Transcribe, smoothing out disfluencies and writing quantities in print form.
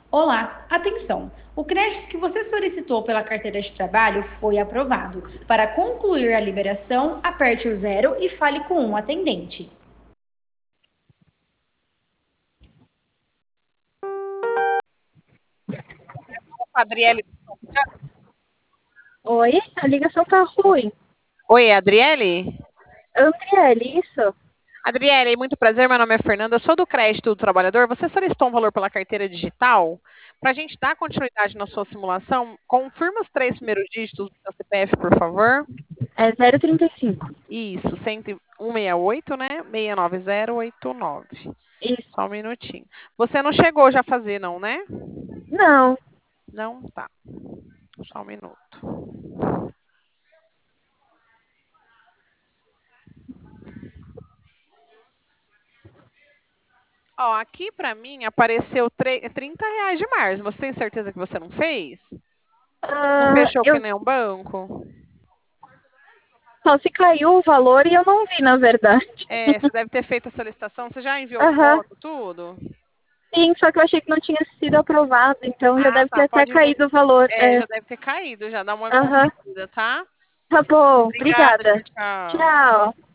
Olá, atenção! O crédito que você solicitou pela carteira de trabalho foi aprovado. Para concluir a liberação, aperte o zero e fale com um atendente. Adriele. Oi, a ligação tá ruim. Oi, Adriele? Andriele, isso? Adriele, muito prazer. Meu nome é Fernanda. Eu sou do Crédito do Trabalhador. Você solicitou um valor pela carteira digital? Para a gente dar continuidade na sua simulação, confirma os três primeiros dígitos do seu CPF, por favor. É 0,35. Isso, 168, né? 69089. Isso. Só um minutinho. Você não chegou já a fazer, não, né? Não. Não, tá. Só um minuto. Ó, aqui para mim apareceu R$ 30 de março. Você tem certeza que você não fez? Não fechou com Eu nenhum banco? só se caiu o valor e eu não vi, na verdade. É, você deve ter feito a solicitação. Você já enviou Aham. foto, tudo? Sim, só que eu achei que não tinha sido aprovado, então já Ah, deve ter tá. até Pode ver. caído o valor. É, É. já deve ter caído. Já dá uma Aham. conferida, tá? Tá bom, Obrigada. Tchau, obrigada. tchau. Tchau.